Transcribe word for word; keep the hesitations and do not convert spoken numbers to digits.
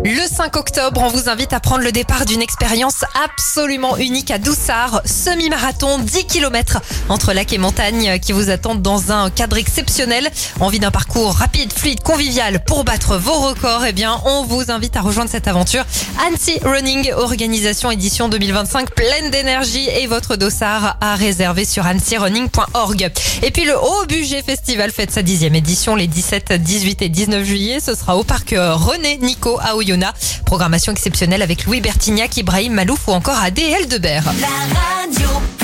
Le cinq octobre, on vous invite à prendre le départ d'une expérience absolument unique à Doussard. Semi-marathon, dix kilomètres entre lac et montagne qui vous attendent dans un cadre exceptionnel. Envie d'un parcours rapide, fluide, convivial pour battre vos records? Eh bien, on vous invite à rejoindre cette aventure. Annecy Running, organisation édition deux mille vingt-cinq, pleine d'énergie, et votre dossard à réserver sur annecy running point org. Et puis le Haut Budget Festival fête sa dixième édition les dix-sept, dix-huit et dix-neuf juillet. Ce sera au parc René Nico à Oyonnax. Programmation exceptionnelle avec Louis Bertignac, Ibrahim Malouf ou encore Adé Eldebert. La radio.